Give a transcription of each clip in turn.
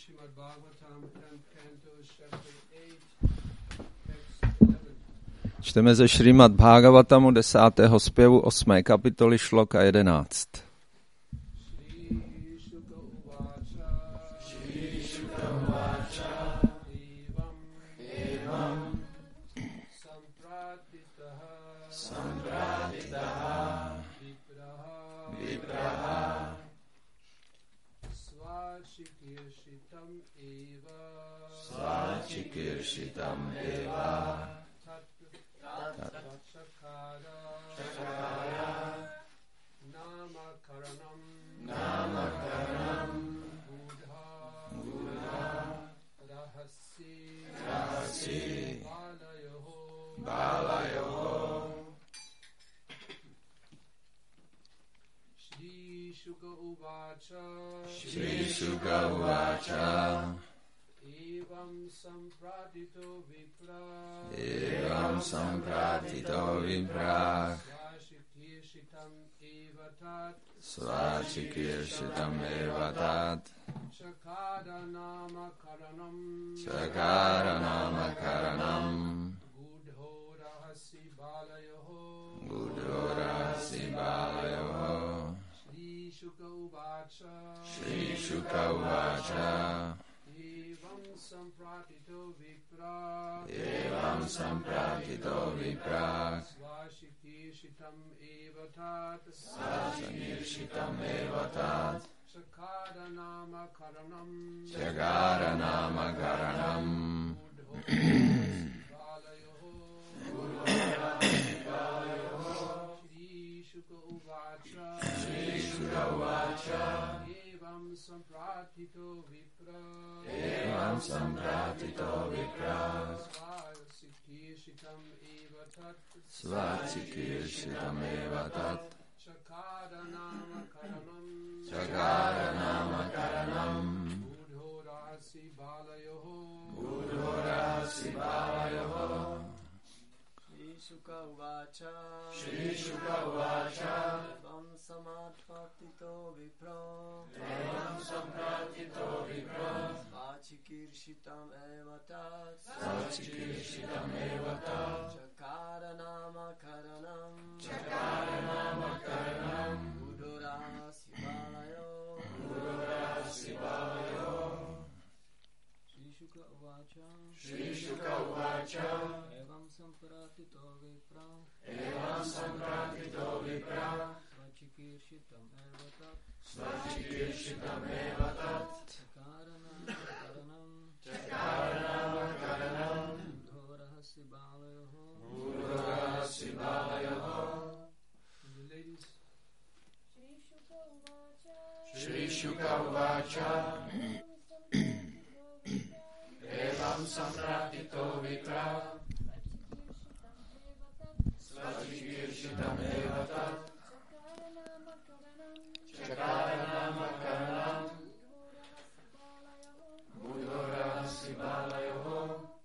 Srimad Bhagavatam, 10th canto, chapter 8, text 11. Čteme ze Šrímad Bhagavatamu 10. zpěvu 8. kapitoly šloka 11. Svachikirshitam eva Chakara Namakaranam Buddha Rahasi Balayoho Shri Shuka Uvacha Evam sampratito vipra Svachikirshitam evatat Chakara namakaranam Buddho rahasi balayoho Shri Shuka Uvacha Evam sampratito vipra Svachikirshitam evatat Chakara namakaranam Shri Shuka Uvacha Evam sampratito vipra Svachikirshitam evatat Chakara namakaranam Buddho rahasi balayoho Shri Shuka Uvacha Evam sampratito vipra Svachikirshitam evatat Chakara namakaranam Buddho rahasi balayoho Shri Shuka Uvacha Evam sampratito vipra Svachikirshitam evatat Chakara namakaranam Buddho rahasi balayoho Shri Shuka Uvacha Evam sampratito vipra Svachikirshitam evatat Chakara namakaranam Buddho rahasi balayoho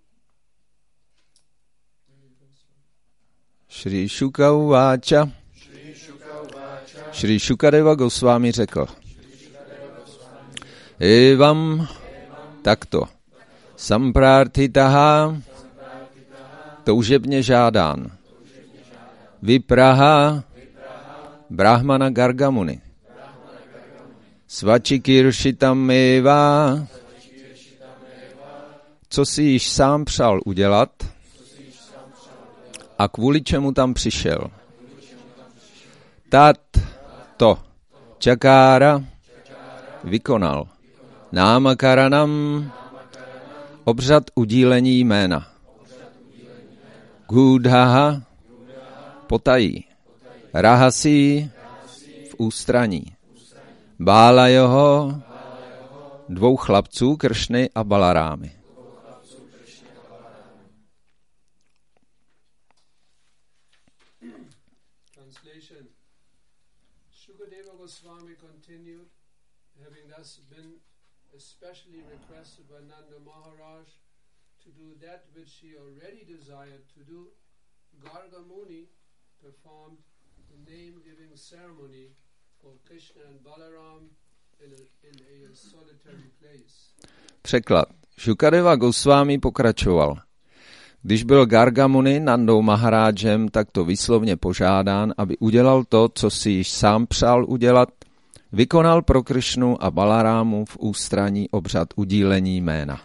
Shri Shuka Uvacha Shri Shukadeva Goswami řekl: Evam takto samprarthitaha toužebně žádán Vipraha Brahmana Gargamuni Svachikirshitam eva co si již sám přál udělat a kvůli čemu tam přišel. Tat to Čakára vykonal. Námakaranam obřad udílení jména. Gudhaha potají. Rahasi v ústraní. Bálajoho dvou chlapců Kršny a Balarámy. Shukadeva Goswami continued, having thus been especially requested by Nanda Maharaj to do that which he already desired to do. Garga Muni performed the name-giving ceremony for Krishna and Balaram in a solitary place. Překlad. Shukadeva Goswami pokračoval. Když byl Garga Muni Nandou Maharážem takto výslovně požádán, aby udělal to, co si již sám přál udělat, vykonal pro Krišnu a Balarámu v ústraní obřad udílení jména.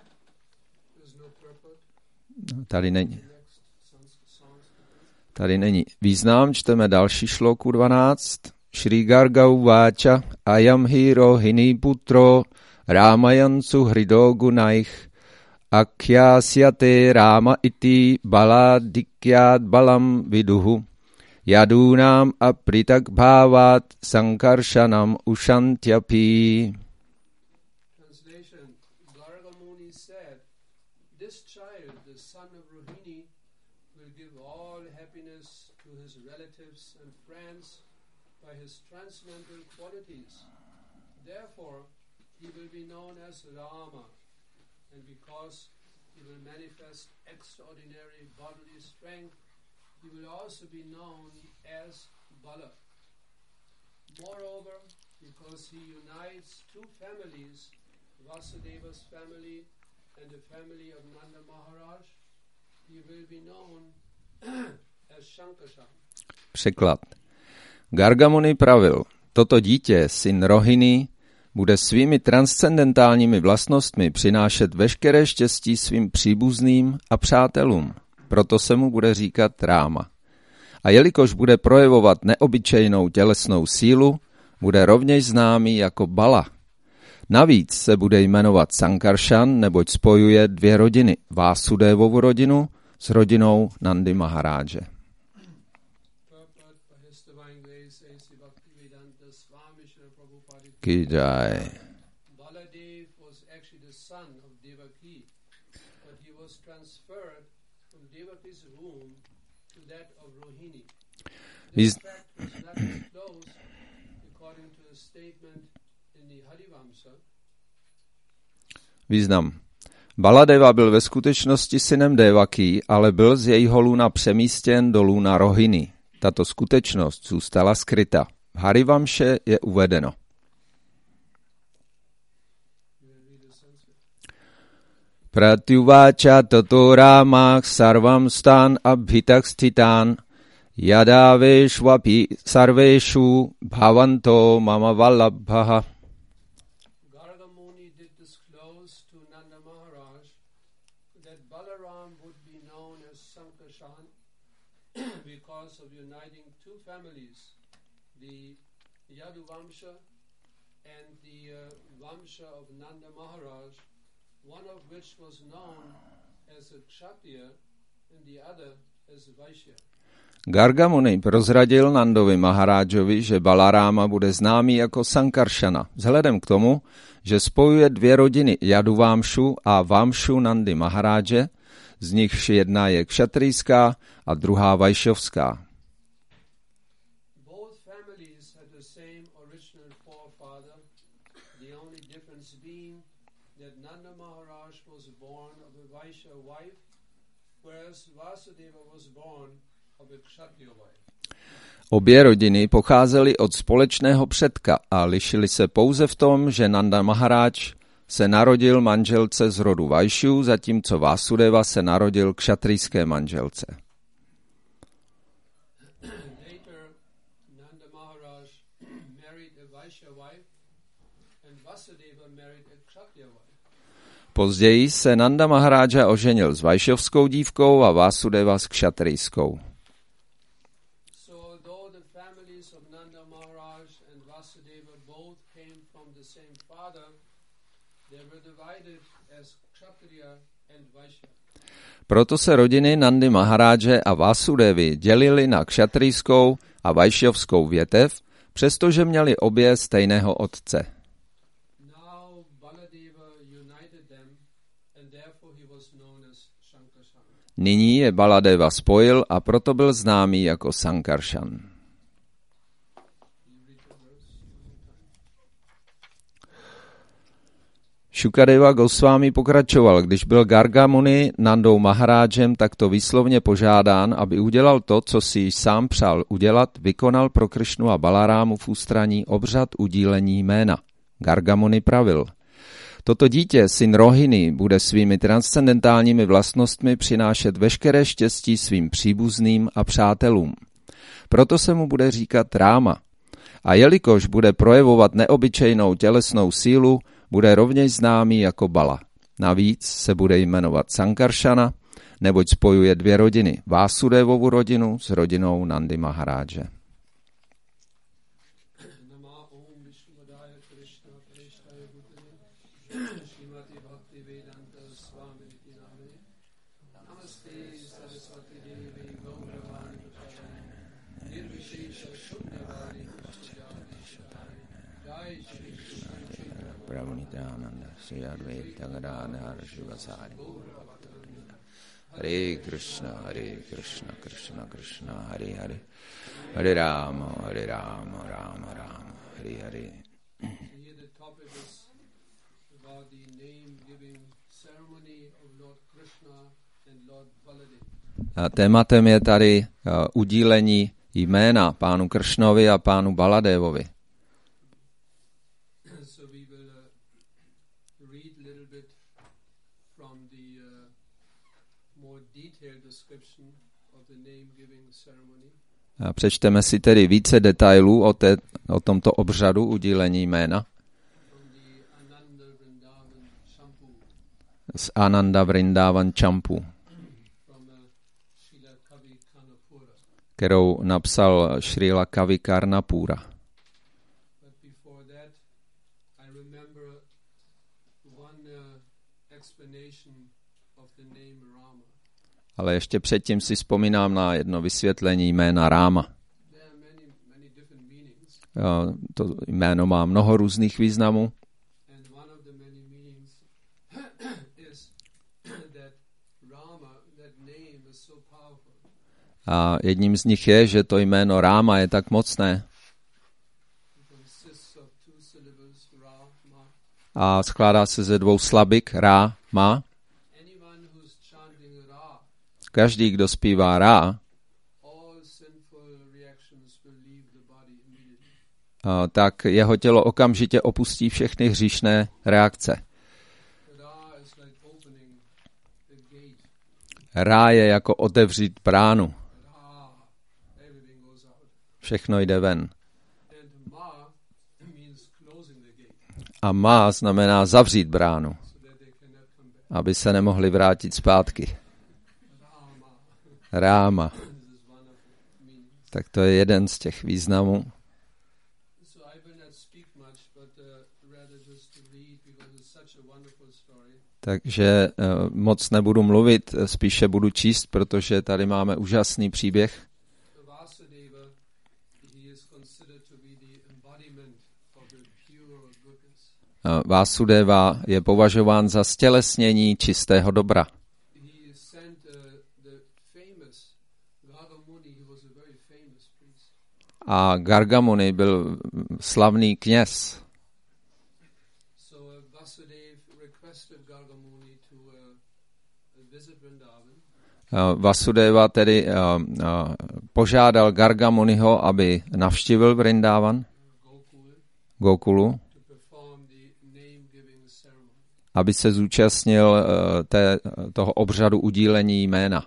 Tady není význam, čteme další šloku 12. Shri Garga uváča ayam hi rohini putro Ramayansu hrido gunaich akhyásyate Rama iti baladikyat balam viduhu yadunam apritak bhavat sankarshanam ushantyapi. Translation. Garga Muni said, this child, the son of Rohini, will give all happiness to his relatives and friends by his transcendental qualities. Therefore, he will be known as Rama, and because he will manifest extraordinary bodily strength, he will also be known as Bala. Moreover, because he unites two families, Vasudeva's family and the family of Nanda Maharaj, he will be known as Shankarshan. Překlad. Garga Muni pravil, toto dítě, syn Rohini, bude svými transcendentálními vlastnostmi přinášet veškeré štěstí svým příbuzným a přátelům. Proto se mu bude říkat Ráma. A jelikož bude projevovat neobyčejnou tělesnou sílu, bude rovněž známý jako Bala. Navíc se bude jmenovat Sankarshan, neboť spojuje dvě rodiny, Vásudevovu rodinu s rodinou Nandy Maharáže. Ki jai. Baladev was actually the son of Devaki, but he was transferred from Devaki's womb to that of Rohini. This fact was not disclosed according to a statement in the Harivamsa. Význam. Baladeva byl ve skutečnosti synem Devaki, ale byl z jejího lůna přemístěn do lůna Rohini. Tato skutečnost zůstala skryta. V Harivamše je uvedeno. Pratyuváča tato rámach sarvam stan abhitak sthitan yadaveshvapi sarveshu bhavanto mama vallabhaha. Garga Muni did disclose to Nanda Maharaj that Balaram would be known as Sankarshan because of uniting two families, the Yadu Vamsha and the Vamsha of Nanda Maharaj, one of which was known as a Kshatriya and the other as a Vaishya. Garga Muni prozradil Nandovi Maharájovi, že Balaráma bude známý jako Sankarshana, vzhledem k tomu, že spojuje dvě rodiny Jaduvámšu a Vámšu Nandy Maharáže, z nichž jedna je kšatrijská a druhá vajšovská. Both families had the same original forefather, the only difference being that Nanda Maharaj was born of a Vaishya wife, whereas Vasudeva was born of a Kshatriya wife. Obě rodiny pocházely od společného předka a lišily se pouze v tom, že Nanda Maharaj se narodil manželce z rodu Vajšů, zatímco Vásudeva se narodil kšatrijské manželce. Later, Nanda Maharaj married a Vaishya wife and Vasudeva married a Kshatriya wife. Později se Nanda Maharája oženil s vajšovskou dívkou a Vásudeva s kšatrijskou. So although the families of Nanda Maharaj and Vasudeva both came from the same father, they were divided as Kshatriya and Vaishya. Proto se rodiny Nandy Maharáže a Vásudevy dělily na kšatrijskou a vajšovskou větev, přestože měli obě stejného otce. Now Baladeva united them and therefore he was known as Shankarshan. Nyní je Baladeva spojil a proto byl známý jako Sankarshan. Shukadeva Goswami pokračoval, když byl Garga Muni Nandou Maharážem takto výslovně požádán, aby udělal to, co si již sám přál udělat, vykonal pro Krišnu a Balarámu v ústraní obřad udílení jména. Gargamuni pravil: Toto dítě, syn Rohini, bude svými transcendentálními vlastnostmi přinášet veškeré štěstí svým příbuzným a přátelům. Proto se mu bude říkat Ráma. A jelikož bude projevovat neobyčejnou tělesnou sílu, bude rovněž známý jako Bala. Navíc se bude jmenovat Sankaršana, neboť spojuje dvě rodiny, Vásudevovu rodinu s rodinou Nandy Maharáže. Hare Krishna, Krishna Krishna, Hare Hare, Hare Rama, Rama Rama, Hare Hare. Here the topic is about the name-giving ceremony of Lord Krishna and Lord Baladev. Tématem je tady udílení jména pánu Kršnovi a pánu Baladevovi. So we will read a little bit from the more detailed description of the name-giving ceremony. Přečteme si tedy více detailů o tomto obřadu udílení jména z Ananda Vrindavan Champu, kterou napsal Šrila Kavi Karnapura. Ale ještě předtím si vzpomínám na jedno vysvětlení jména Ráma. To jméno má mnoho různých významů. A jedním z nich je, že to jméno Ráma je tak mocné. A skládá se ze dvou slabik, Rá, Ma. Každý, kdo zpívá Rá, tak jeho tělo okamžitě opustí všechny hříšné reakce. Rá je jako otevřít bránu. Všechno jde ven. A Ma znamená zavřít bránu, aby se nemohli vrátit zpátky. Ráma. Tak to je jeden z těch významů. Takže moc nebudu mluvit, spíše budu číst, protože tady máme úžasný příběh. Vásudeva je považován za stělesnění čistého dobra. A Gargamuni byl slavný kněz. Vasudeva tedy požádal Gargamuniho, aby navštívil Vrindavan, Gokulu, aby se zúčastnil toho obřadu udílení jména.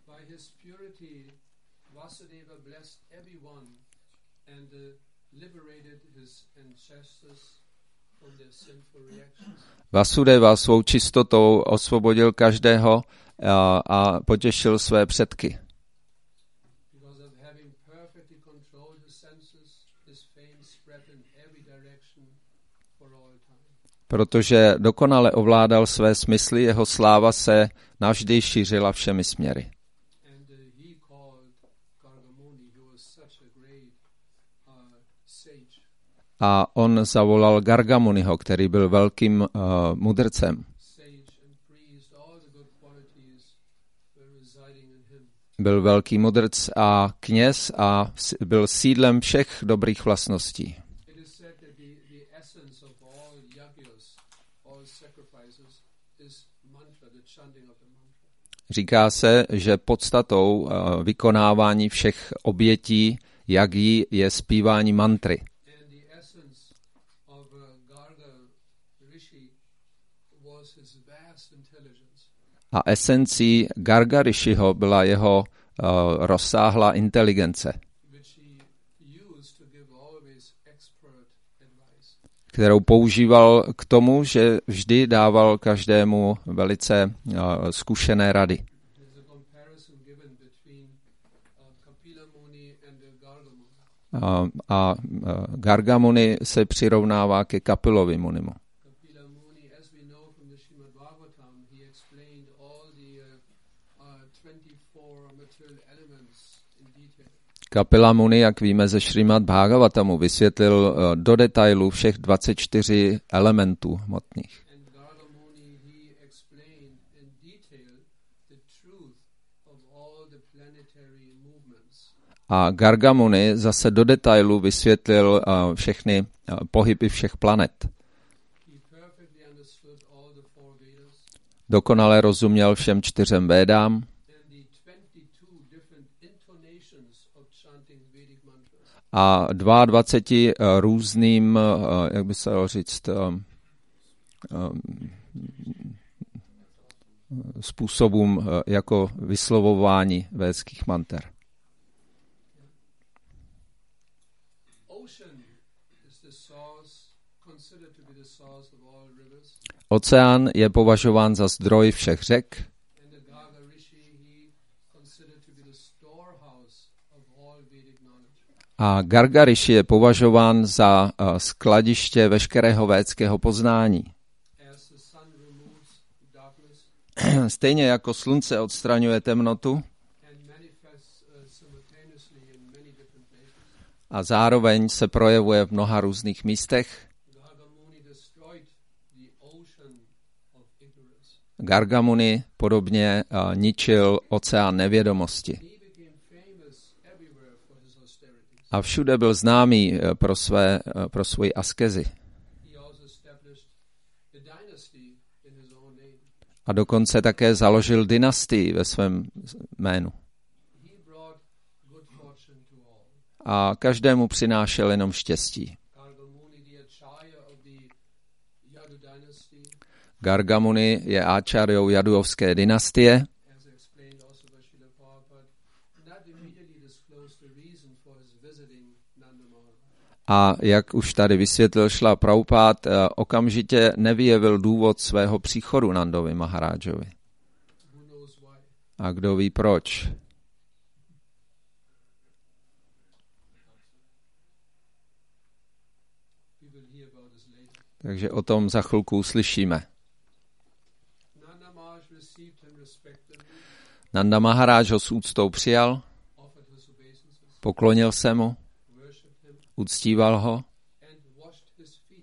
Vasudeva svou čistotou osvobodil každého a potěšil své předky. Protože dokonale ovládal své smysly, jeho sláva se navždy šířila všemi směry. A on zavolal Gargamuniho, který byl velkým mudrcem. Byl velký mudrc a kněz a byl sídlem všech dobrých vlastností. Říká se, že podstatou vykonávání všech obětí jagí je zpívání mantry. was his vast intelligence. A esencí Gargarishiho byla jeho rozsáhlá inteligence, Which he used to give always expert advice. kterou používal k tomu, že vždy dával každému velice zkušené rady. There's a comparison given between Kapila Muni and the Garga Muni. A Garga Muni se přirovnává ke Kapilovi Munimu. Kapila Muni, as we know from the Srimad Bhagavatam, he explained all the 24 material elements in detail. Kapila Muni, jak víme ze Šrimad Bhagavatamu, vysvětlil do detailu všech 24 elementů hmotných. And Garga Muni, he explained in detail the truth of all the planetary movements. A Garga Muni zase do detailu vysvětlil všechny pohyby všech planet. He perfectly understood all the 4 Vedas Dokonale rozuměl všem 4 védám and the 22 different intonations of chanting Vedic mantras. a 22 různým, jak by se dalo říct, způsobům jako vyslovování védských manter. Ocean is the source, considered to be the source of all rivers. Oceán je považován za zdroj všech řek And the Garga Rishi, he considered to be the storehouse of all Vedic knowledge. a Gargarishi je považován za skladiště veškerého védského poznání. As the sun removes darkness Stejně jako slunce odstraňuje temnotu and manifests simultaneously in many different places, a zároveň se projevuje v mnoha různých místech, Garga Muni destroyed the ocean of ignorance. Garga Muni podobně ničil oceán nevědomosti. He became famous everywhere for his austerities. A všude byl známý pro svoji askezi. He also established a dynasty in his own name. A dokonce také založil dynastii ve svém jménu. He brought good fortune to all. A každému přinášel jenom štěstí. Garga Muni, the Acharya of the Yadu dynasty, Garga Muni je áčaryou Jadujovské dynastie as explained also by Srila Prabhupada, not immediately disclosed the reason for his visiting Nanda Maharaj. a jak už tady vysvětlil Šrila Prabhupád, okamžitě nevyjevil důvod svého příchodu Nandovi Maharájovi. Who knows why? A kdo ví proč? We will hear about this later. Takže o tom za chvilku uslyšíme. Nanda Maharaj received him respectively, Nanda Maharáj ho s úctou přijal, offered his obeisances, poklonil se mu, worshipped him, uctíval ho and washed his feet.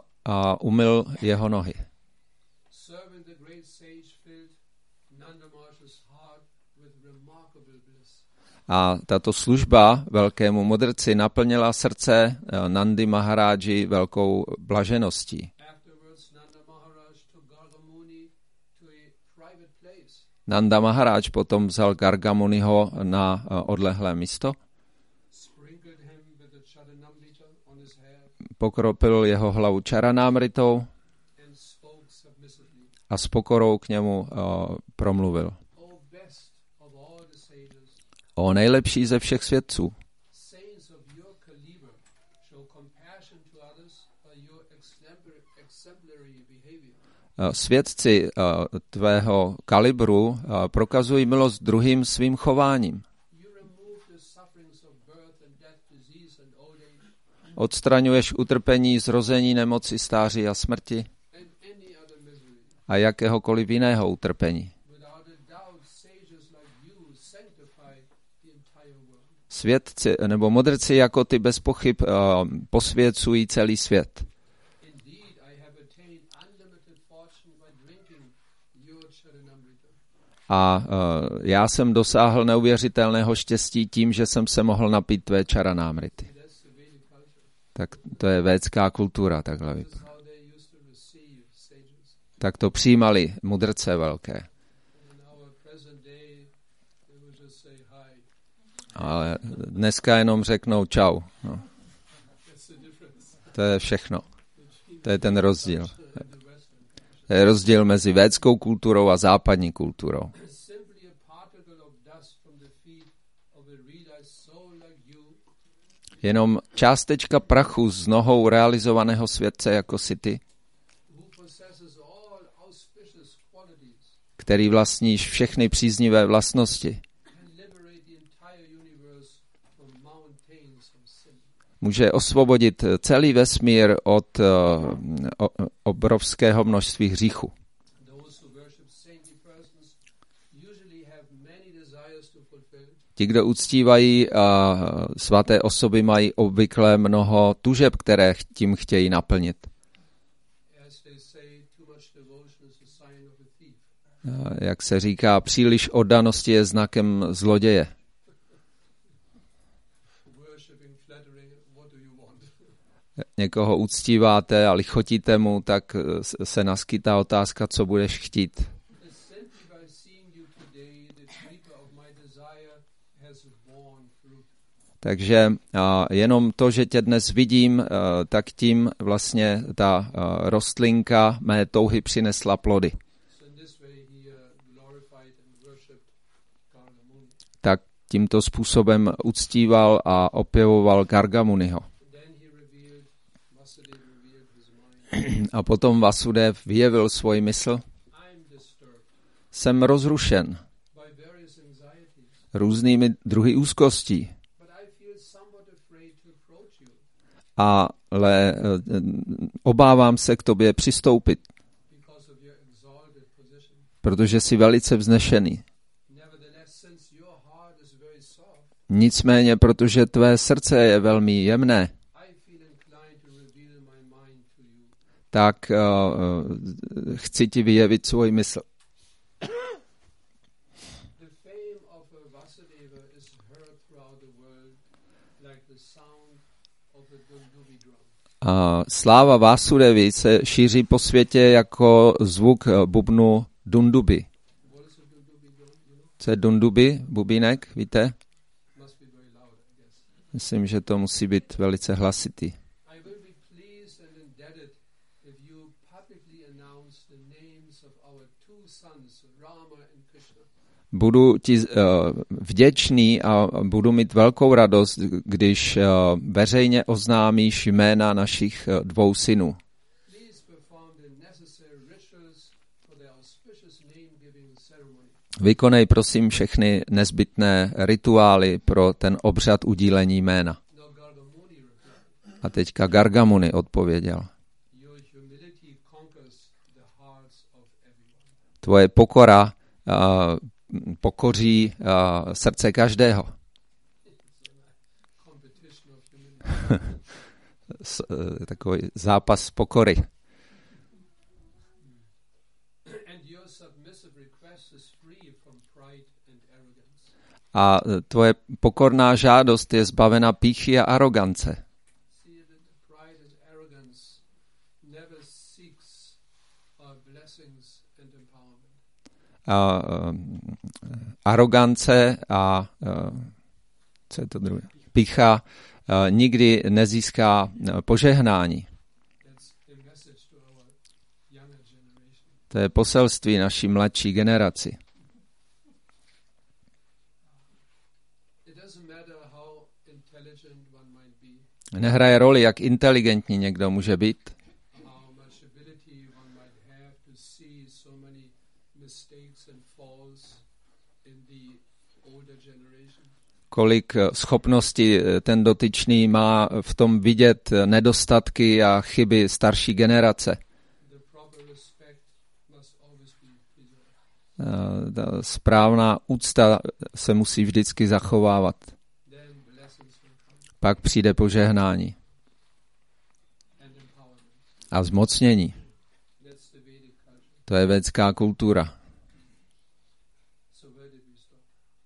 a umyl jeho nohy. Serving the great sage filled Nanda Maharaj's heart with remarkable bliss. A tato služba velkému mudrci naplnila srdce Nandy Maharáji velkou blažeností. Afterwards, Nanda Maharaj took Garga Muni to a private place. Nanda Maharaj potom vzal Garga Muniho na odlehlé místo, Sprinkled him with the Charanamrita on his head pokropil jeho hlavu čaranámritou and spoke submissively. a s pokorou k němu promluvil. O best of all the sages, O nejlepší ze všech svědců, saints of your caliber, show compassion to others by your exemplary behavior. svědci tvého kalibru prokazují milost druhým svým chováním. You remove the sufferings of birth and death, disease and old age, Odstraňuješ utrpení, zrození, nemoci, stáří a smrti and any other misery. a jakéhokoliv jiného utrpení. Without a doubt, sages like you sanctify the entire world. Svědci nebo mudrci jako ty bez pochyb posvěcují celý svět. Indeed, I have attained unlimited fortune by drinking your Charanamrita. A já jsem dosáhl neuvěřitelného štěstí tím, že jsem se mohl napít tvé čaranámrity. That's the Vedic culture. Tak to je védská kultura, takhle This is vypadá. how they used to receive sages. Tak to přijímali mudrce velké. In our present day, they will just say hi. Ale dneska jenom řeknou čau. No, That's the difference to je všechno. To je ten rozdíl. in the Western culture. To je rozdíl mezi védskou kulturou a západní kulturou. Simply a particle of dust from the feet of a realized soul like you, Jenom částečka prachu z nohou realizovaného světce jako si ty, who possesses all auspicious qualities, který vlastníš všechny příznivé vlastnosti, can liberate the entire universe from mountains of sin. může osvobodit celý vesmír od obrovského množství hříchu. Those who worship saintly persons usually have many desires to fulfill, Ti, kdo uctívají svaté osoby, mají obvykle mnoho tužeb, které tím chtějí naplnit. as they say, too much devotion is a sign of a thief. Jak se říká, příliš oddanosti je znakem zloděje. Worshipping, flattering, what do you want? Někoho uctíváte a lichotíte mu, tak se naskytá otázka, co budeš chtít. Simply by seeing you today, the creeper of my desire has borne fruit. Takže jenom to, že tě dnes vidím, tak tím vlastně ta rostlinka mé touhy přinesla plody. So in this way he glorified and worshipped Gargamuni. Tak tímto způsobem uctíval a opěvoval Gargamuniho. Then he revealed, Vasudeva revealed his mind. A potom Vasudev vyjevil svoji mysl. I'm disturbed Jsem rozrušen by various anxieties, různými druhy úzkostí, but I feel somewhat afraid to approach you ale obávám se k tobě přistoupit, because of your exalted position. protože jsi velice vznešený. Nevertheless, since your heart is very soft, Nicméně, protože tvé srdce je velmi jemné, I feel inclined to reveal my mind to you. tak chci ti vyjevit svoji mysl. The fame of Vasudeva is heard throughout the world like the sound of a dundubi drum. Sláva Vásudevy se šíří po světě jako zvuk bubnu dunduby. What is a dundubi drum? You know? Co je dunduby, bubínek, víte? Must be very loud, I guess. Myslím, že to musí být velice hlasitý. I will be pleased and indebted if you publicly announce the names of our two sons, Rama and Krishna. Budu ti vděčný a budu mít velkou radost, když veřejně oznámíš jména našich dvou synů. Please perform the necessary rituals for the auspicious name-giving ceremony. Vykonej prosím všechny nezbytné rituály pro ten obřad udílení jména. Now Gargamuni replied, A teďka Gargamuni odpověděl. your humility conquers the hearts of everyone. Tvoje pokora pokoří srdce každého. Competition of humility. Takový zápas pokory. And your submissive request is free from pride and arrogance. A tvoje pokorná žádost je zbavena pýchy a arogance. See that the pride and arrogance never seeks our blessings and empowerment. Arogance a co je to druhé? Pýcha nikdy nezíská požehnání. That's the message to our younger generation. To je poselství naší mladší generaci. It doesn't matter how intelligent one might be, Nehraje roli, jak inteligentní někdo může být, how much ability one might have to see so many mistakes and falls in the older generation. kolik schopností ten dotyčný má v tom vidět nedostatky a chyby starší generace. The proper respect must always be preserved. Ta správná úcta se musí vždycky zachovávat. Then blessings will come Pak přijde požehnání and empowerment. a zmocnění. That's the Vedic culture. To je védská kultura. So where did we stop?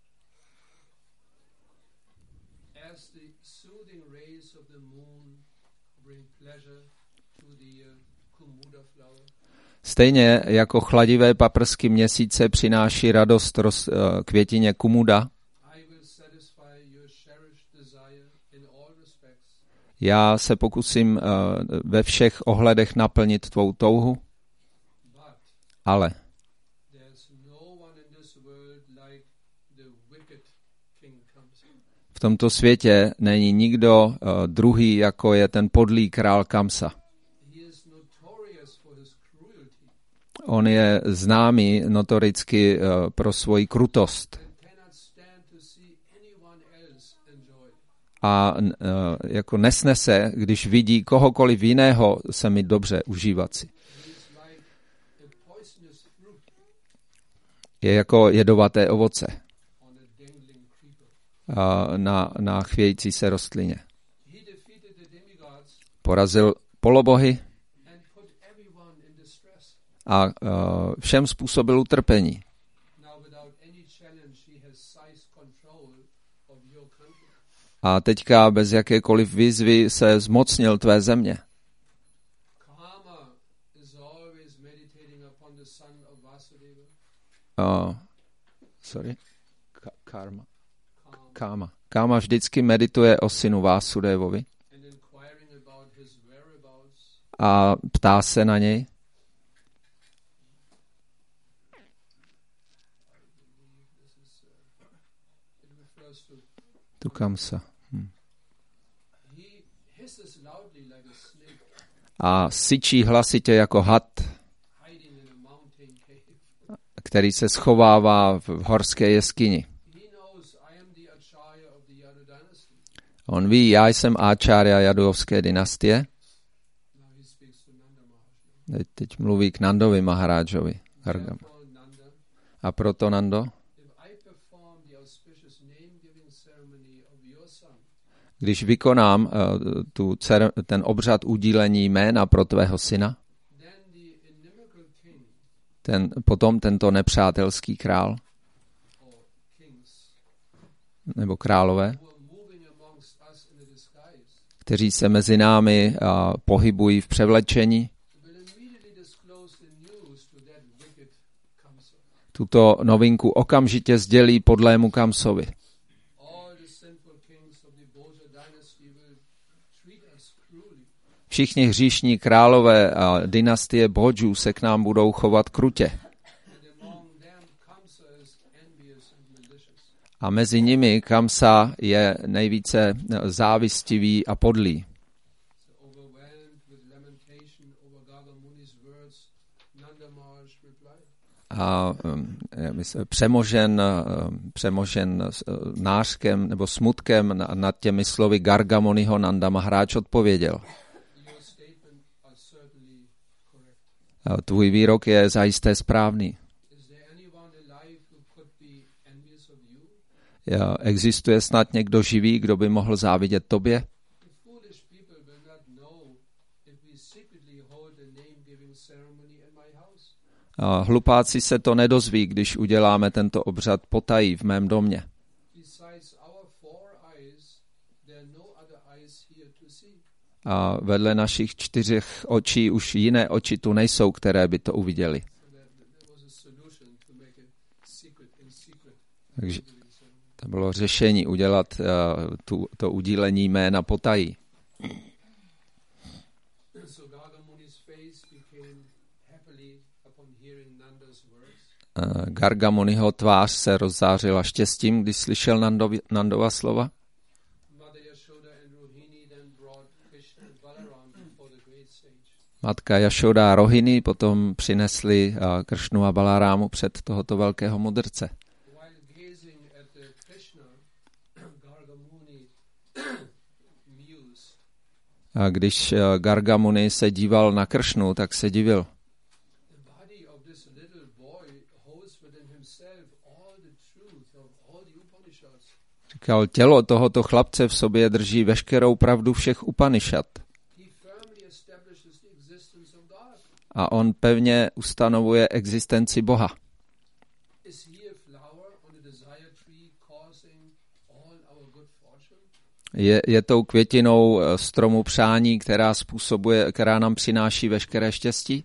As the soothing rays of the moon bring pleasure to the Kumuda flower, Stejně jako chladivé paprsky měsíce přináší radost květině Kumuda, I will satisfy your cherished desire in all respects, já se pokusím ve všech ohledech naplnit tvou touhu, but Ale v tomto světě není nikdo druhý, jako je ten podlý král Kamsa. On je známý notoricky pro svoji krutost. A jako nesnese, když vidí kohokoliv jiného se mi dobře užívat si. Je jako jedovaté ovoce na chvějící se rostlině. Porazil polobohy a všem způsobil utrpení. A teďka bez jakékoliv výzvy se zmocnil tvé země. Káma vždycky medituje o synu Vásudevovi a ptá se na něj. Tu Kamsa. A syčí hlasitě jako had, který se schovává v horské jeskyni. On ví, já jsem áčárja Jadujovské dynastie. Teď mluví k Nandovi Maharážovi. A proto, Nando, když vykonám ten obřad udílení jména pro tvého syna, potom tento nepřátelský král, nebo králové, kteří se mezi námi pohybují v převlečení, tuto novinku okamžitě sdělí podlému Kamsovi. Všichni hříšní králové a dynastie Bhodžů se k nám budou chovat krutě. A mezi nimi Kamsa je nejvíce závistivý a podlý. A přemožen nářkem nebo smutkem nad těmi slovy Gargamuniho, Nanda Maharáč odpověděl. Tvůj výrok je zajisté správný. Existuje snad někdo živý, kdo by mohl závidět tobě? Hlupáci se to nedozví, když uděláme tento obřad potají v mém domě. A vedle našich 4 očí už jiné oči tu nejsou, které by to uviděli. Takže to bylo řešení udělat to udílení jména potají. Gargamuniho tvář se rozzářila štěstím, když slyšel Nandova slova. Matka Jašoda a Rohini potom přinesli Kršnu a Balarámu před tohoto velkého mudrce. A když Gargamuni se díval na Kršnu, tak se divil. Říkal, tělo tohoto chlapce v sobě drží veškerou pravdu všech Upanišad. A on pevně ustanovuje existenci Boha. Je tou květinou stromu přání, která nám přináší veškeré štěstí?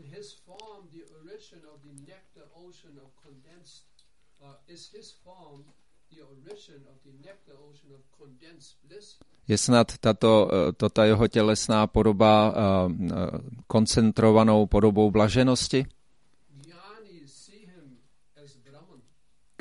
Je snad tato jeho tělesná podoba koncentrovanou podobou blaženosti?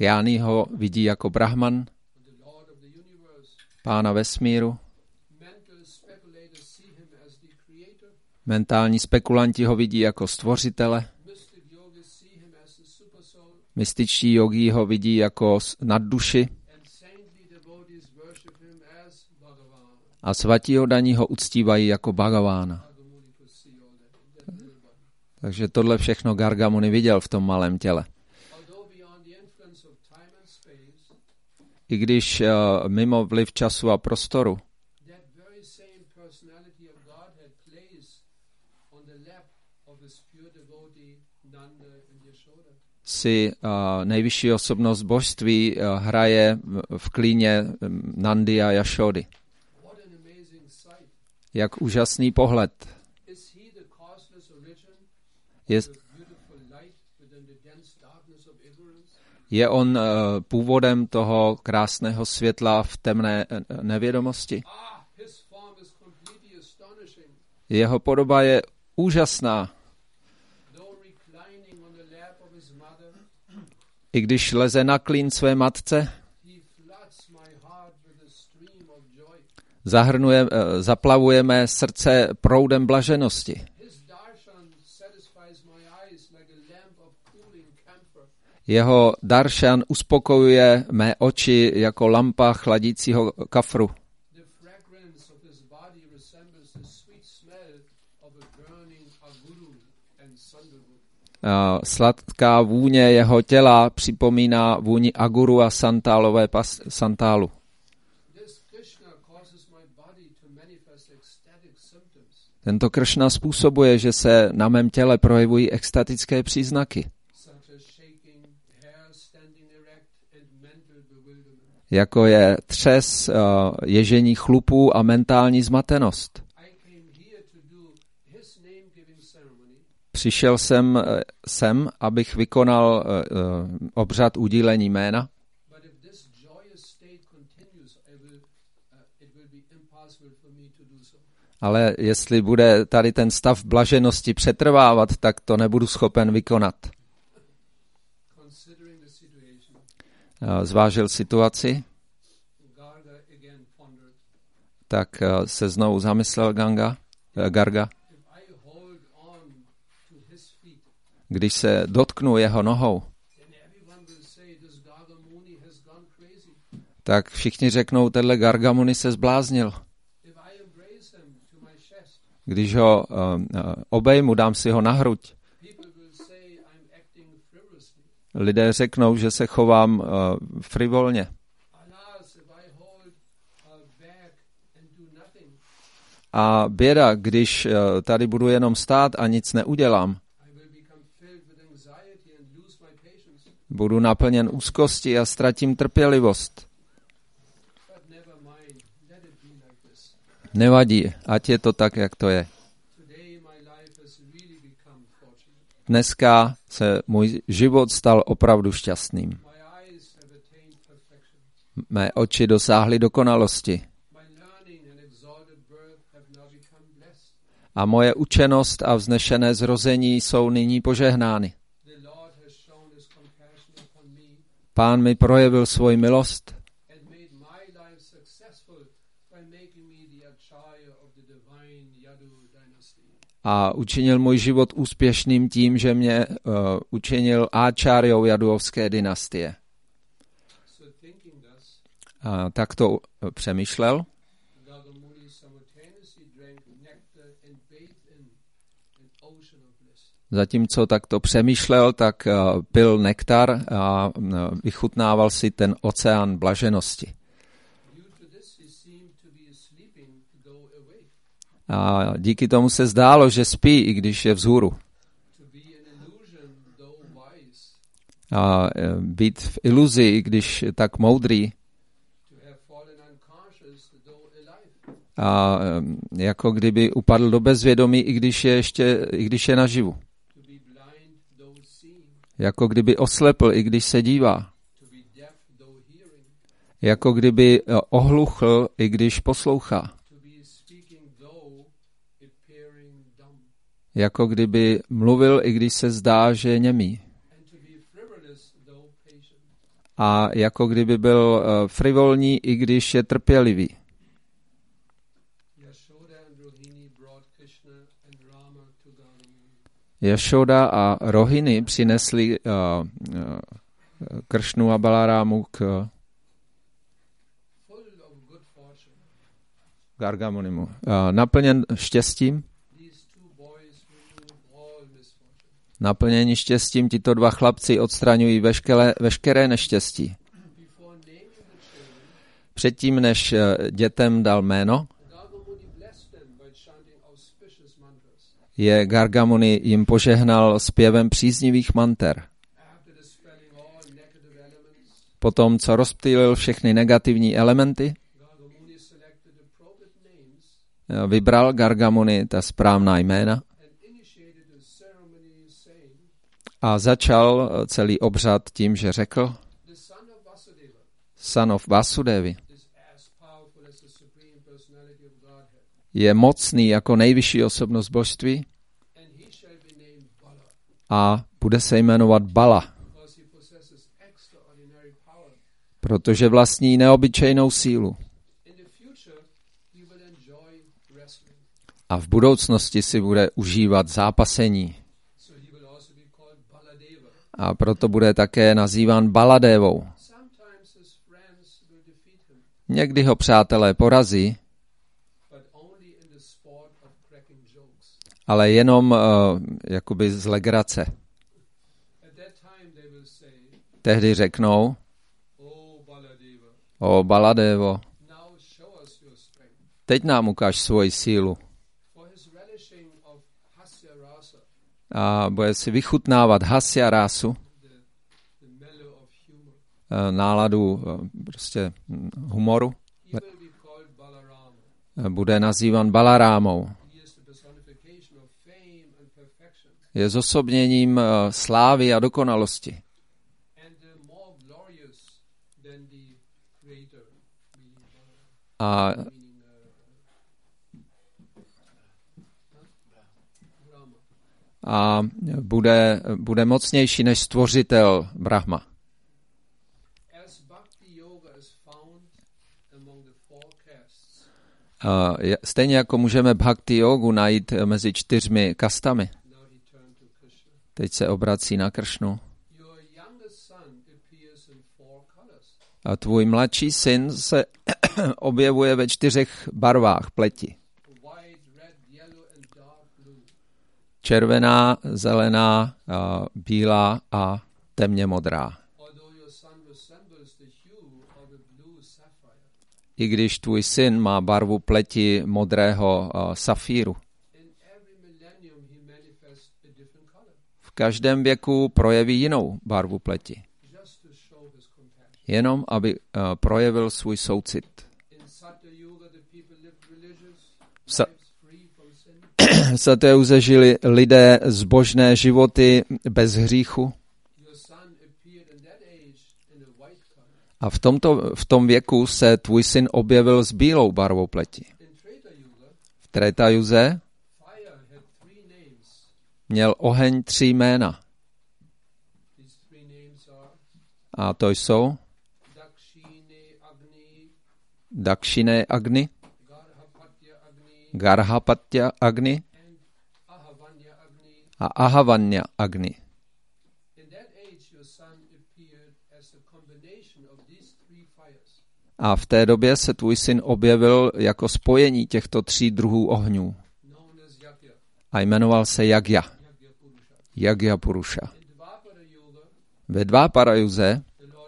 Gyáni ho vidí jako Brahman, and the Lord of the universe. pána vesmíru. Mental speculators see him as the creator. Mentální spekulanti ho vidí jako stvořitele. Mystic yogis see him as the supersoul. Mystičtí jogí ho vidí jako nadduši. And saintly devotees worship him as Bhagavan. A svatí oddaní ho uctívají jako Bhagavána. Gargamuni could see all that in that little body. Takže tohle všechno Garga Muni viděl v tom malém těle. Although beyond the influence of time and space, I když mimo vliv času a prostoru that very same personality of Godhead plays on the lap of his pure devotee Nanda and Yashoda. si nejvyšší osobnost božství hraje v klíně Nandy a Jašody. What an amazing sight. Jak úžasný pohled. Is he the causeless origin Je, of beautiful light within the dense darkness of ignorance? je on původem toho krásného světla v temné nevědomosti. His form is completely astonishing. Jeho podoba je úžasná. Though reclining on the lap of his mother, I když leze na klín své matce, he floods my heart with a stream of joy. zaplavuje mé srdce proudem blaženosti. His darshan satisfies my eyes like a lamp of cooling camphor. Jeho daršan uspokojuje mé oči jako lampa chladícího kafru. The fragrance of his body resembles the sweet smell of a burning aguru and sandalwood. Sladká vůně jeho těla připomíná vůni aguru a santálu. This Krishna causes my body to manifest ecstatic symptoms, Tento Kršna způsobuje, že se na mém těle projevují extatické příznaky, such as shaking, hair standing erect, and mental bewilderment. jako je třes, ježení chlupů a mentální zmatenost. I came here to do his name-giving ceremony, Přišel jsem sem, abych vykonal obřad udílení jména, but if this joyous state continues, it will be impossible for me to do so. ale jestli bude tady ten stav blaženosti přetrvávat, tak to nebudu schopen vykonat. Considering the situation, Zvážil situaci, Garga again pondered, tak se znovu zamyslel Garga. if I hold on to his feet, Když se dotknu jeho nohou, then everyone will say this Garga Muni has gone crazy. tak všichni řeknou, tenhle Garga Muni se zbláznil. If I embrace him to my chest, Když ho obejmu, dám si ho na hruď, people will say I'm acting frivolously. lidé řeknou, že se chovám frivolně. Alas, if I hold back and do nothing, A běda, když tady budu jenom stát a nic neudělám, I will become filled with anxiety and lose my patience. budu naplněn úzkosti a ztratím trpělivost. But never mind, let it be like this. Nevadí, ať je to tak, jak to je. Today my life has really become fortunate. Dneska se můj život stal opravdu šťastným. My eyes have attained perfection. Mé oči dosáhly dokonalosti My learning and exalted birth have now become blessed. a moje učenost a vznešené zrození jsou nyní požehnány. The Lord has shown his compassion upon me Pán mi projevil svoji milost and made my life successful by making me the acharya of the divine Yadu dynasty. a učinil můj život úspěšným tím, že mě učinil áčáriou Jaduovské dynastie. So thinking thus, Tak to přemýšlel. Garga Muni simultaneously drank nectar and bathed in an ocean of bliss. Zatímco takto přemýšlel, tak pil nektar a vychutnával si ten oceán blaženosti. Due to this, he seemed to be sleeping, though awake, A díky tomu se zdálo, že spí, i když je vzhůru. to be an illusion, though wise, A být v iluzi, i když je tak moudrý. to have fallen unconscious, though alive, A jako kdyby upadl do bezvědomí, i když je naživu. to be blind, though seeing, Jako kdyby oslepl, i když se dívá. to be deaf, though hearing, Jako kdyby ohluchl, i když poslouchá. to be speaking, though appearing dumb, Jako kdyby mluvil, i když se zdá, že je němý. and to be frivolous, though patient. a jako kdyby byl frivolní, i když je trpělivý. Jašoda a Rohini přinesli Kršnu a Balarámu k Gargamunimu. Naplněn štěstím. Naplnění štěstím tito dva chlapci odstraňují veškeré neštěstí. Předtím, než dětem dal jméno, je Gargamuni jim požehnal zpěvem příznivých manter. Potom, co rozptýlil všechny negativní elementy, vybral Gargamuni ta správná jména a začal celý obřad tím, že řekl: Son of Vasudevy je mocný jako nejvyšší osobnost božství a bude se jmenovat Bala, protože vlastní neobyčejnou sílu. A v budoucnosti si bude užívat zápasení. A proto bude také nazýván Baladevou. Někdy ho přátelé porazí, ale jenom jakoby z legrace. Tehdy řeknou: O Baladevo, teď nám ukáž svoji sílu. A bude si vychutnávat hasya rásu, náladu prostě humoru. Bude nazývan Balarámou. Je zosobněním slávy a dokonalosti. A bude mocnější než stvořitel Brahma. Stejně jako můžeme bhakti jogu najít mezi 4 kastami. Teď se obrací na Kršnu. A tvůj mladší syn se objevuje ve 4 barvách pleti. Červená, zelená, bílá a temně modrá. I když tvůj syn má barvu pleti modrého safíru. V každém věku projeví jinou barvu pleti. Jenom, aby projevil svůj soucit. V Satyuze žili lidé zbožné životy bez hříchu. A v tom věku se tvůj syn objevil s bílou barvou pleti. V Tretajuze měl oheň 3 jména. A to jsou Dakshine Agni, Garhapatya Agni a Ahavanya Agni. A v té době se tvůj syn objevil jako spojení těchto 3 druhů ohňů. A jmenoval se Yagya. Yagya Purusha. Ve Dváparajuze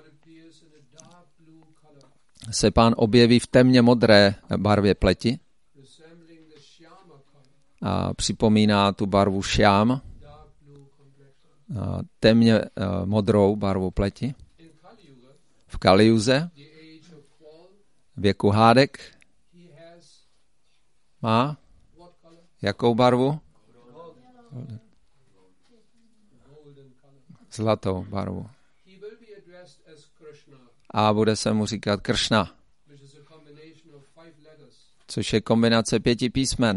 se pán objeví v temně modré barvě pleti a připomíná tu barvu šjám, temně modrou barvu pleti. V Kalijuze, věku hádek, má jakou barvu? Zlatou barvu. A bude se mu říkat Kršna, což je kombinace 5 písmen.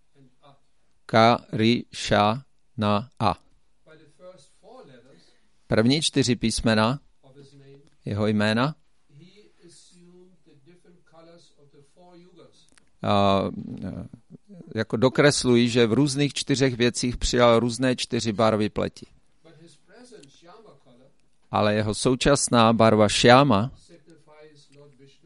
Ka, ri, ša, na, a. První 4 písmena of his name, jeho jména he assumed the different colors of the 4 yugas. jako dokreslují, že v různých 4 věcích přijal různé 4 barvy pleti. But his present Shyama color Ale jeho současná barva šjáma signifies Lord Vishnu,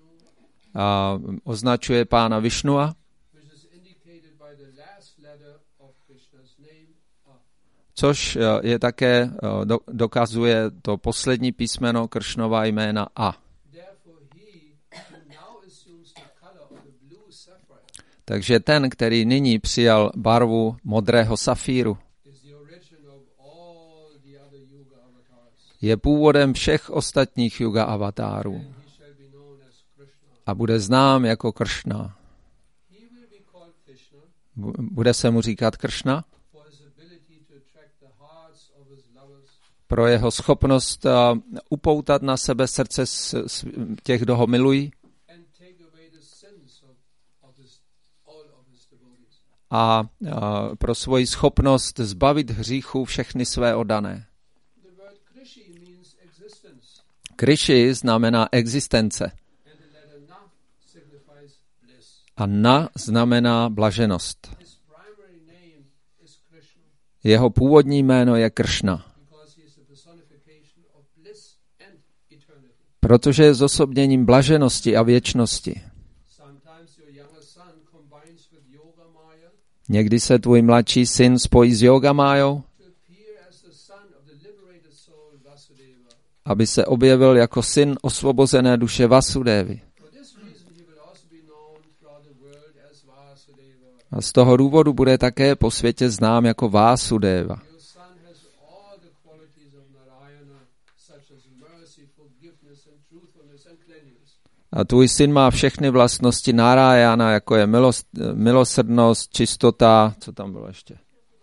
označuje pána Višnua, which is indicated by the last letter of Krishna's name, A. což je také, dokazuje to poslední písmeno Kršnova jména A. Therefore, he now assumes the color of the blue sapphire, Takže ten, který nyní přijal barvu modrého safíru, is the origin of all the other yuga avatars, je původem všech ostatních juga avatárů and he shall be known as Krishna. a bude znám jako Kršna. He will be called Krishna Bude se mu říkat Kršna for his ability to attract the hearts of his lovers pro jeho schopnost upoutat na sebe srdce těch, kdo ho milují, and take away the sins of all of his devotees. a pro svoji schopnost zbavit hříchu všechny své oddané. The word Krishi means existence, Kriši znamená existence and the letter Na signifies bliss. a Na znamená blaženost. His primary name is Krishna Jeho původní jméno je Kršna, because he is the personification of bliss and eternity. protože je zosobněním blaženosti a věčnosti. Sometimes your younger son combines with Yoga Maya Někdy se tvůj mladší syn spojí s Yogamájou, to appear as the son of the liberated soul Vasudeva. aby se objevil jako syn osvobozené duše Vasudevy. For this reason he will also be known throughout the world as Vasudeva. A z toho důvodu bude také po světě znám jako Vásudeva. Your son has all the qualities of Narayana, such as mercy, forgiveness, and truthfulness and cleanliness. A tvůj syn má všechny vlastnosti Narayana, jako je milosrdnost, čistota, co tam bylo ještě?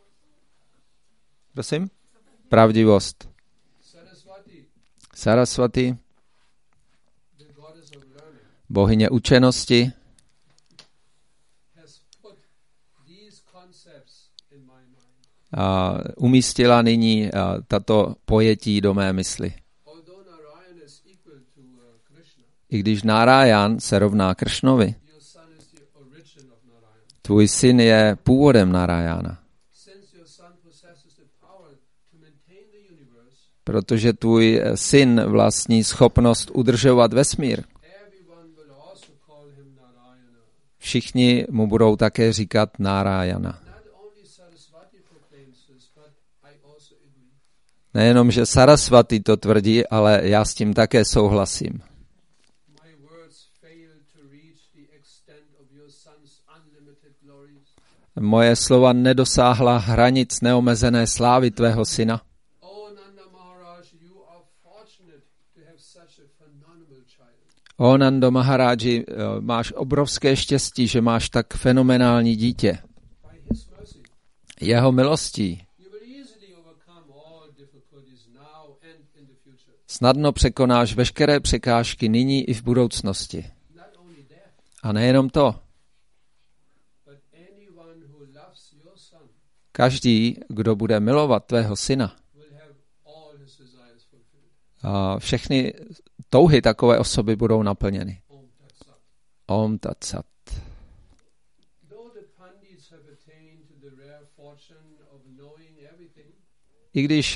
Prosím? Pravdivost. Sarasvati, The goddess of learning, bohyně učenosti, has put these concepts in my mind. umístila nyní tato pojetí do mé mysli. Although Narayana is equal to Krishna, I když Narayan se rovná Kršnovi, your son is the origin of Narayana. tvůj syn je původem Narayana. Since your son possesses the power to maintain the universe, Protože tvůj syn vlastní schopnost udržovat vesmír. everyone will also call him Narayana. Všichni mu budou také říkat Narayana. Not only Saraswati proclaims this, but I also agree. Nejenom, že Sarasvati to tvrdí, ale já s tím také souhlasím. My words fail to reach the extent of your son's unlimited glories. Moje slova nedosáhla hranic neomezené slávy tvého syna. Oh Nanda Maharaj, you are fortunate to have such a phenomenal child. O Nando Maharáji, máš obrovské štěstí, že máš tak fenomenální dítě. By his mercy, Jeho milostí you will easily overcome all difficulties now and in the future. snadno překonáš veškeré překážky nyní i v budoucnosti. Not only that, A nejenom to. but anyone who loves your son Každý, kdo bude milovat tvého syna, will have all his desires fulfilled. a všechny touhy takové osoby budou naplněny. Om Tat Sat. Om Tat Sat. Though the Pandits have attained to the rare fortune of knowing everything, I když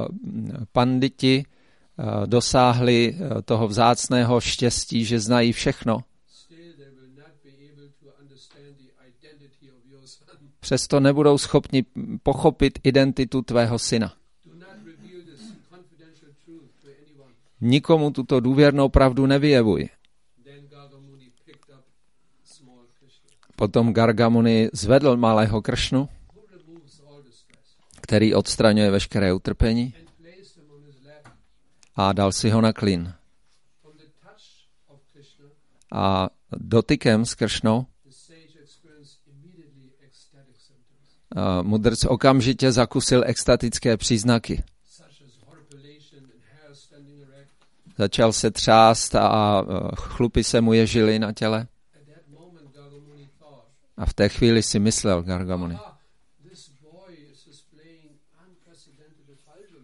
panditi dosáhli toho vzácného štěstí, že znají všechno, still they will not be able to understand the identity of your son. přesto nebudou schopni pochopit identitu tvého syna. Do not reveal this confidential truth to anyone. Nikomu tuto důvěrnou pravdu nevyjevuj. Then Gargamuni picked up small Krishna, Potom Gargamuni zvedl malého Kršnu, who removes all distress, který odstraňuje veškeré utrpení, and placed him on his lap. a dal si ho na klín. From the touch of Krishna, A dotykem s Kršnou the sage experienced immediately ecstatic symptoms, mudrc okamžitě zakusil extatické příznaky. such as horripilation and hair standing erect. Začal se třást a chlupy se mu ježily na těle. At that moment, Gargamuni thought, A v té chvíli si myslel Gargamuni. this boy is displaying unprecedented effulgence.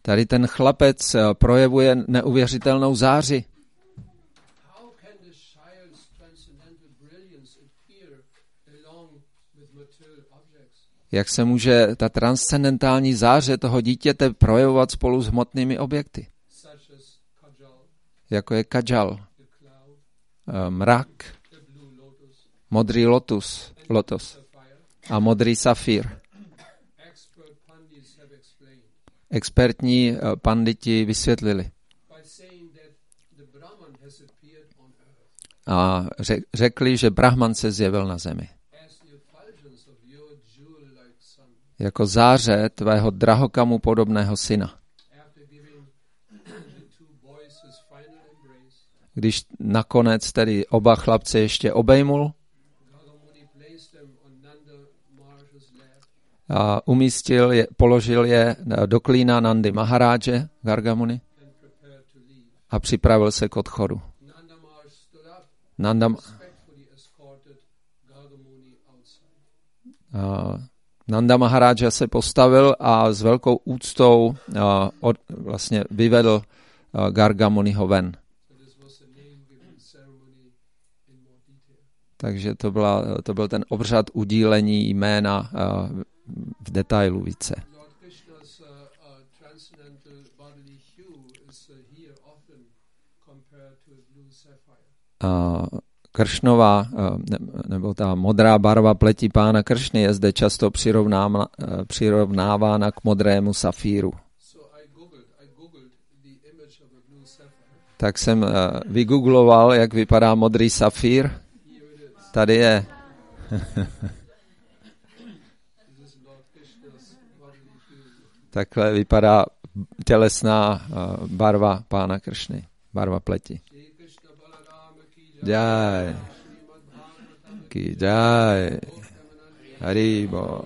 Tady ten chlapec projevuje neuvěřitelnou záři. How can the child's transcendental brilliance appear along with material objects? Jak se může ta transcendentální záře toho dítěte projevovat spolu s hmotnými objekty? Such as Kajal, Jako je kajal, the cloud, mrak, the blue lotus, modrý lotus sapphire. a modrý safír. Expert pundits have explained Expertní panditi vysvětlili by saying that the Brahman has appeared on earth a řekli, že Brahman se zjevil na zemi. as the effulgence of your jewel-like sun. Jako záře tvého drahokamu podobného syna. After giving the two boys his final embrace, Když nakonec tedy oba chlapce ještě obejmul Gargamuni placed them on Nanda Maharaj's lap a položil je do klína Nandy Maharáže, Gargamuni, and prepared to leave. a připravil se k odchodu. Nanda Maharaj stood up, Nanda, respectfully escorted Gargamuni outside. Nanda Maharáža se postavil a s velkou úctou vlastně vyvedl Gargamuniho ven. So this was a name-giving ceremony in more detail. Takže to byl ten obřad udílení jména v detailu více. Lord Krishna's transcendental bodily hue is here often compared to a blue sapphire. Kršnova, nebo ta modrá barva pleti pána Kršny je zde často přirovnávána k modrému safíru. So I googled the image of a blue sapphire. Tak jsem vygoogloval, jak vypadá modrý safír. Here it is. Tady je. This is Lord Krishna's bodily hue. Takhle vypadá tělesná barva pána Kršny, barva pleti. Shri Krishna Balarama ki Jai, Srimad Bhagavatam ki jai, haribo.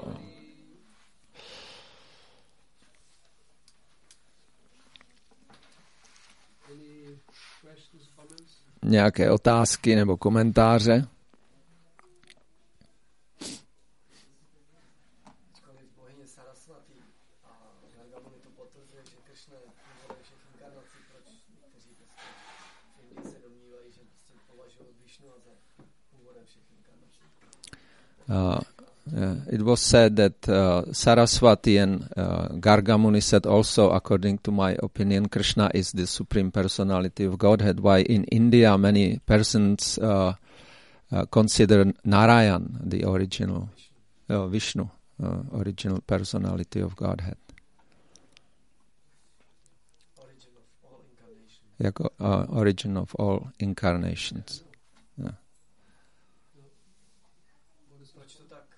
Any questions, comments? Nějaké otázky nebo komentáře? Ačkoliv bohyně Sarasvati a Gargamuni to potvrzuje, že Kršna je původem všech inkarnací, proč někteří prostě v Indii se domnívají, že prostě považují Višnu a za původem všech inkarnací. It was said that Saraswati and Gargamuni said also, according to my opinion, Krishna is the supreme personality of Godhead. Why in India many persons consider Narayan the original Vishnu, original personality of Godhead. Origin of all incarnations. Jako origin of all incarnations. Proč to tak?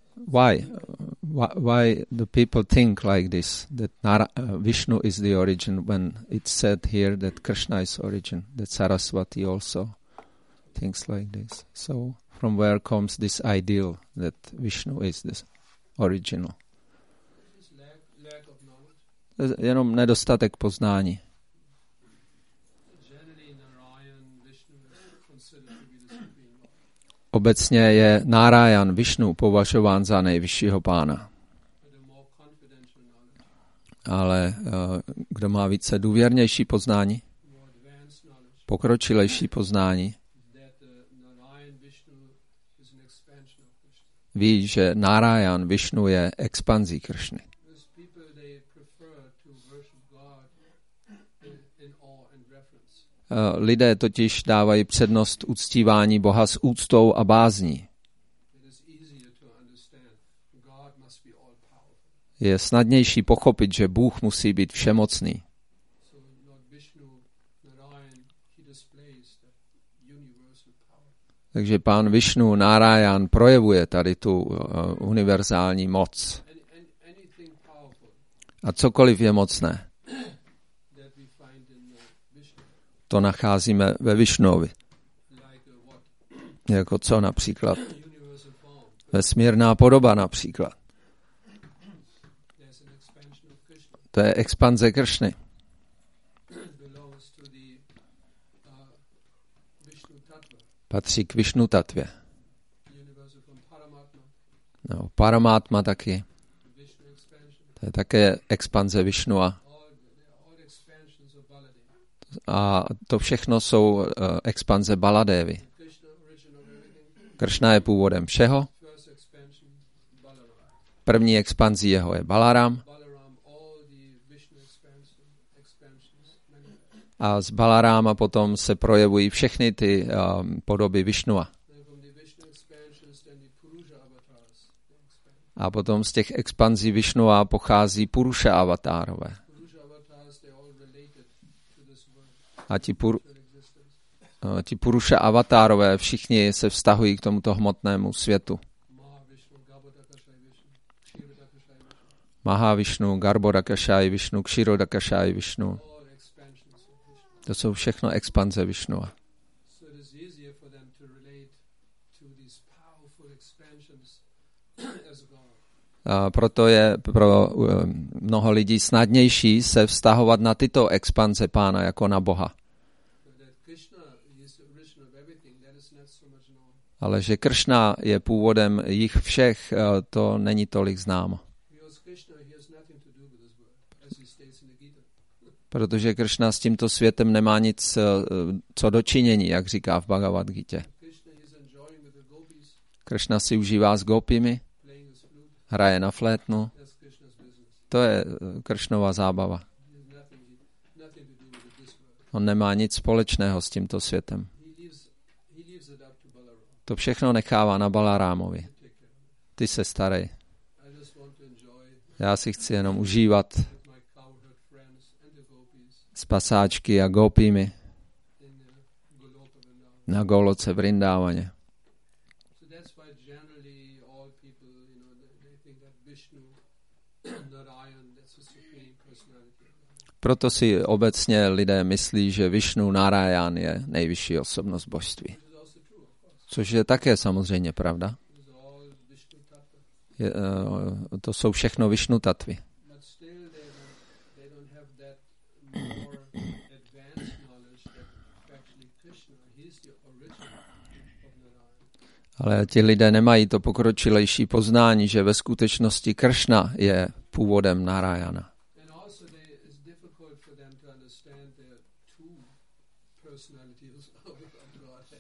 Why the people think like this, that Vishnu is the origin, when it's said here that Krishna is origin, that Saraswati also thinks like this. So from where comes this ideal that Vishnu is this original? Just lack of knowledge. Jenom nedostatek poznání. Generally, Narayan, Vishnu is considered to be the supreme Lord. Obecně je Narayan, Vishnu, považován za nejvyššího pána. But a more confidential knowledge, Ale kdo má více důvěrnější poznání, more advanced knowledge, pokročilejší poznání, that Narayan, Vishnu is an expansion of Krishna. ví, že Narayan, Vishnu je expanzí Kršny. Those people, they prefer to worship God in awe and reverence. Lidé totiž dávají přednost uctívání Boha s úctou a bázní. It is easier to understand God must be all powerful. Je snadnější pochopit, že Bůh musí být všemocný. So Lord Vishnu, Narayan, he displays the universal power. Takže pán Vishnu, Narayan, projevuje tady tu univerzální moc. Anything powerful A cokoliv je mocné, that we find in Vishnu, to nacházíme ve Višnovi. like what? Jako co například? Universal form. Vesmírná podoba například. There's an expansion of Krishna. To je expanze Kršny. Belongs to the Vishnu Tattva. Patří k Višnu tatvě. Universal form Paramatma. No, Paramátma taky. Vishnu expansion. To je také expanze Višnua. All A to všechno jsou expanze Baladevy. Krishna, origin of everything. Kršna je původem všeho. First expansion, Balaram. První expanzí jeho je Balaram. Balaram, all the Vishnu expansions, many. A z Balaráma potom se projevují všechny ty podoby Višnua. And from the Vishnu expansions, then the Purusha avatars, they expand. A potom z těch expanzí Višnua pochází Purusha avatárové. Purusha avatars, they're all related to this world, A to existence. ti Purusha avatárové všichni se vztahují k tomuto hmotnému světu. Mahavishnu, Garbhodakashai Vishnu, Kshirodakashai Vishnu, Mahavishnu, Garbhodakashai Vishnu, Kshirodakashai Vishnu. all expansions of Vishnu. To jsou všechno expanze Višnua. So it is easier for them to relate to these powerful expansions as God. A proto je pro mnoho lidí snadnější se vztahovat na tyto expanze Pána jako na Boha. But that Krishna is the origin of everything, that is not so much known. Ale že Kršna je původem jich všech, to není tolik známo. Because Krishna, he has nothing to do with this world, as he states in the Gita. Protože Kršna s tímto světem nemá nic co dočinění, jak říká v Bhagavad Gita. Krishna is enjoying with the gopis, Kršna si užívá s gopimi, playing his flute. hraje na flétnu. That's Krishna's business. To je Kršnova zábava. He has nothing to do with this world. On nemá nic společného s tímto světem. He leaves it up to Balaram To všechno nechává na Balarámovi. to take care of it. Ty se starej. I just want to enjoy Já si chci jenom užívat with my cowherd friends and the gopis s pasáčky a gopimi in Goloka Vrindavan. na Goloce v Rindávaně. So that's why generally all people, they think that Vishnu, Narayan, that's the supreme personality. Proto si obecně lidé myslí, že Višnu Narayan je nejvyšší osobnost božství. Which is also true, of course. Což je také samozřejmě pravda. It's all Vishnu Tattva. To jsou všechno Višnu tatvy. But still they don't have that more advanced knowledge that actually Krishna, he's the origin of Narayan. Ale ti lidé nemají to pokročilejší poznání, že ve skutečnosti Kršna je původem Narayana. And also it's difficult for them to understand the two personalities of God.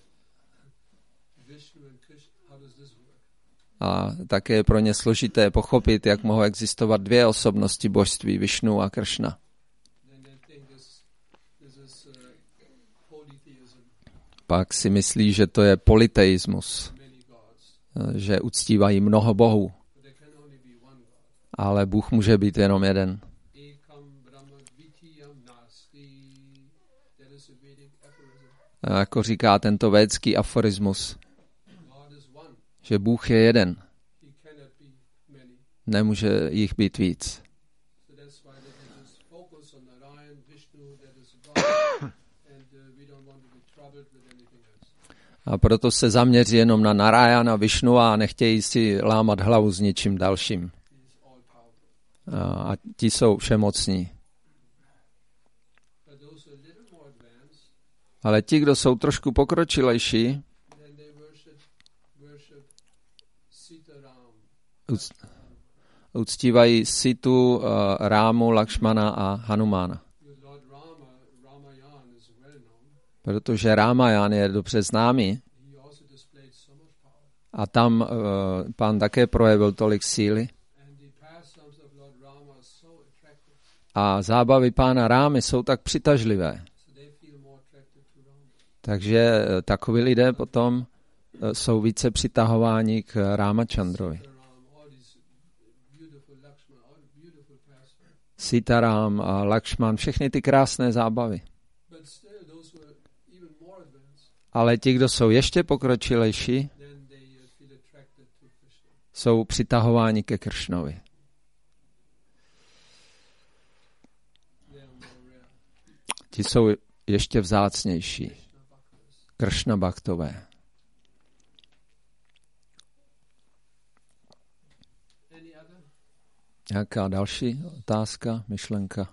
Vishnu and Krishna, how does this work? A také je pro ně složité pochopit, jak mohou existovat dvě osobnosti božství, Višnu a Kršna. Then they think this is polytheism, Pak si myslí, že to je polyteismus, many gods. že uctívají mnoho bohů, But there can only be one God. ale Bůh může být jenom jeden. Ekam Brahma Dvitiyam Nasti. That is a Vedic aphorism. A jako říká tento védský aforismus, God is one. že Bůh je jeden, He cannot be many. nemůže jich být víc. So that's why they can just focus on Narayan, Vishnu, that is God, and we don't want to be troubled with anything else. A proto se zaměří jenom na Narayana, Višnu a nechtějí si lámat hlavu s ničím dalším. He is all powerful. A ti jsou všemocní. But those who are a little more advanced, Ale ti, kdo jsou trošku pokročilejší, then they worship Sitaram. uctívají Situ, Rámu, Lakšmana a Hanumána. Because Lord Ramayan is well known. Protože Rámajan je dobře známý He also displayed so much power. a tam pán také projevil tolik síly. And the pastimes of Lord Rama are so attractive. A zábavy pána Rámy jsou tak přitažlivé. So they feel more attracted to Rama. Takže takoví lidé potom jsou více přitahováni k Rámačandrovi. Sitaram, all these beautiful Lakshmana, all beautiful pastimes. Sitaram a Lakšman, všechny ty krásné zábavy. But still, those who are even more advanced, Ale ti, kdo jsou ještě pokročilejší, then they feel attracted to Krishna. jsou přitahováni ke Kršnovi. They are more rare. Ti jsou ještě vzácnější. Krishna Bhaktas. Kršna Bhaktové. Any other? Nějaká další otázka, myšlenka?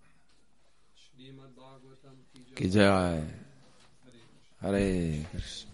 Srimad Bhagavatam ki jai. Ki jai. Hare Krishna. Hare Krishna.